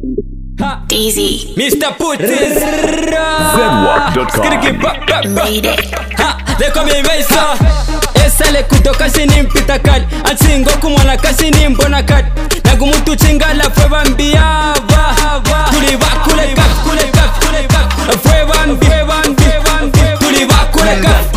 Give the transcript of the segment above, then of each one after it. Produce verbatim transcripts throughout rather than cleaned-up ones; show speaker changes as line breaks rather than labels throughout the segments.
Easy.
Mister Putis
Zenwalk dot com.
Made it.
Ha, they call me Mesa. Esale kutoka sini mpita kali. Atsingo kumwana kasini mbona kali. Nagumutu chingala fwe bambiava. Tuli bakule kaf, kule kaf, kule kaf. Fwe bambi, fwe bambi, fwe bambi. Tuli bakule kaf.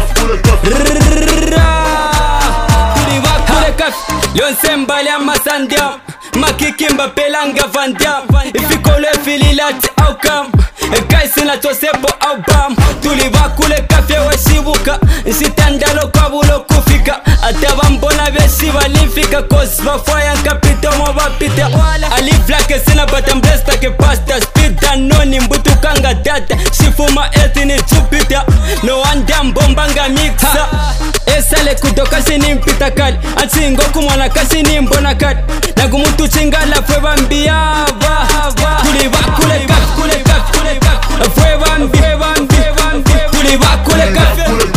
Tuli bakule kaf. Lyonse mbali amasandia. Makikimba pelanga vandia. Ifikole fililati au kam. Kaisi na tosepo au bam. Tulivakule kafye washibuka. Nsitandalo kabulo kufika. Ataba mbona beshi balimfika. Cause vafaya nkapito mo bapita. Aliflake sina batamblesta ke pasta. Speed anoni mbutu kanga data. Shifuma ethi ni Jupiter. No anda mbombanga mixa. Esale kutoka sini mpita kali. Atsingo kumwana kasini mbona kali. Nagumutu chingala fwe bambiava. Tulivakule kaf, kule kaf, kule kaf. Fwe bambi, fwe bambi, fwe bambi. Tulivakule kaf.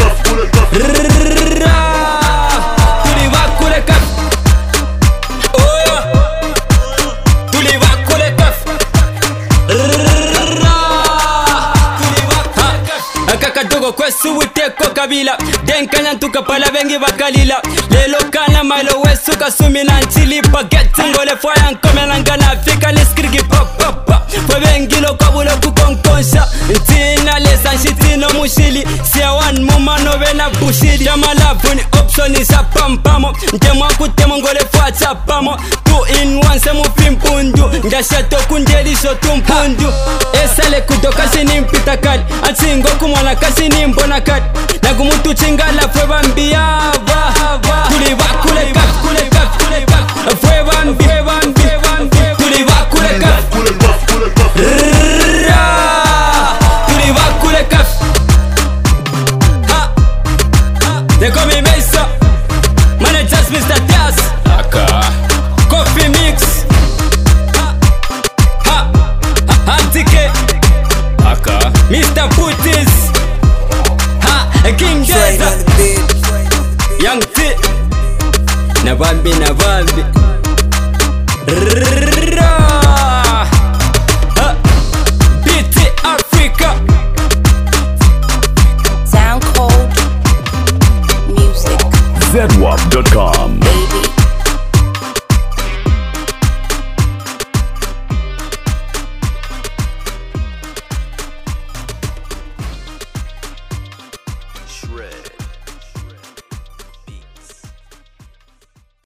Tulivakule kaf. Oh yeah. Tulivakule kaf. Tulivakule kaf. Akakadogo kwesu witeko kabila. Denkanya ntuka pala bengi bakalila. Lelo kana malo wesu kasumina nchilipa. Get ngole fwaya nkomena ngana fika niskirigi pop pop pop. Fwe bengi lo kabulo kukonkonsha. Ntina lesa nshitino mushili. Siya one muma novena bushili. Jamalavu ni option isa pampamo. Ntemwa kutemo ngole fwa chapamo. Two in one se mufimpundu. Ngasheto kunjelisho tumpundu. Esale kutoka sini mpita kali. Atsingo kumwana kasini mbona kali. Nagumutu chingala fwe bambiava. Tulivakule kaf, kule kaf, kule kaf. Fwe bambi, fwe bambi, fwe bambi. Tulivakule kaf. Tulivakule kaf. Ha, they call me Mesa. Managers Mister Taz.
Aka.
Coffee mix. Ha, ha, ha, Antike.
Aka.
Mister Putis. Ha, King Deza. Young T. Navambi, Navambi.